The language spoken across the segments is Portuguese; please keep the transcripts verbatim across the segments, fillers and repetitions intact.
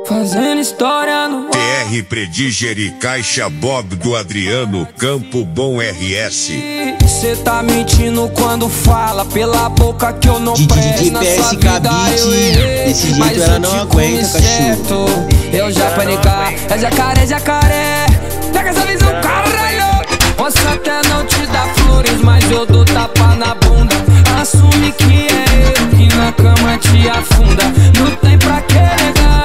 Fazendo história no T R Prediger, Caixa Bob do Adriano, Campo Bom R S. Cê tá mentindo quando fala pela boca que eu não presto na sua vida. Eu errei, desse mas jeito ela eu não te aguenta, comi certo. Eu já panicar, é jacaré, jacaré. Pega essa visão, caralho. Posso até não te dar flores, mas eu dou tapa na bunda. Assume que é eu que na cama te afunda. Não tem pra que negar.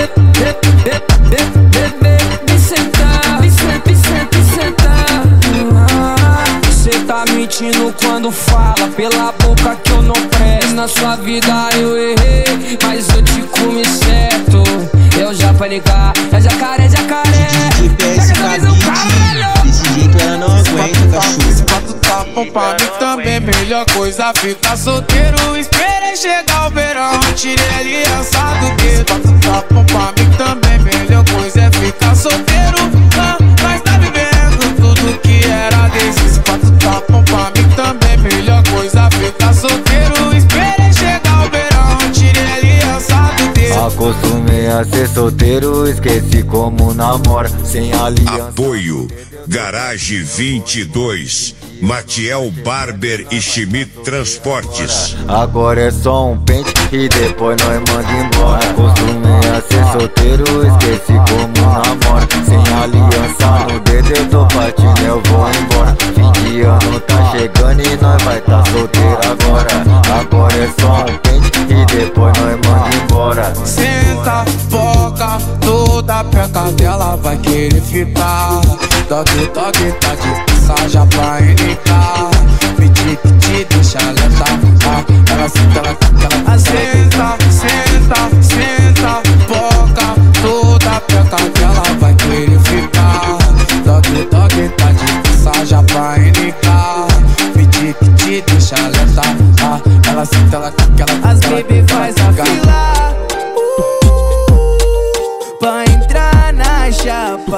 Vem sentar, vem sentar, vem sentar, vem sentar. Cê tá mentindo quando fala pela boca que eu não presto. Na sua vida eu errei, mas eu te comi certo. Eu já panicar, é jacaré, jacaré. Pega essa visão, caralho. Desse jeito ela não aguenta, cachorro. Se pra tu tá pra mim também melhor coisa ficar solteiro. Esperei chegar o verão, tirei a aliança do dedo. Pra tu tá pra mim também melhor coisa é ficar solteiro. Ah, nós tá vivendo tudo que era desse. Se pra tu tá pra mim também melhor coisa ficar solteiro. Esperei chegar o verão, tirei a aliança do dedo. Acostumei a ser solteiro, esqueci como namora sem aliança. Apoio Garage vinte e dois, Matiel Barber e Schmidt Transportes. Agora é só um pente e depois nós manda embora. Acostumei a ser solteiro, esqueci como namora sem aliança no dedo, eu tô partindo, eu vou embora. Fim de ano tá chegando e nós vai tá solteiro agora. Agora é só um pente e depois nós manda embora. Senta, foca, toda peca dela vai querer ficar. Toque, toque, tá de passagem pra indicar. Pedir que te deixa levar. Ela senta, ela fica, ela senta, senta, senta, foca, toda peca dela vai querer ficar. Toque, toque, tá de passagem pra indicar. Pedir que te deixa levar. Ela senta, ela fica, ela As baby faz a fila pra entrar na chapa.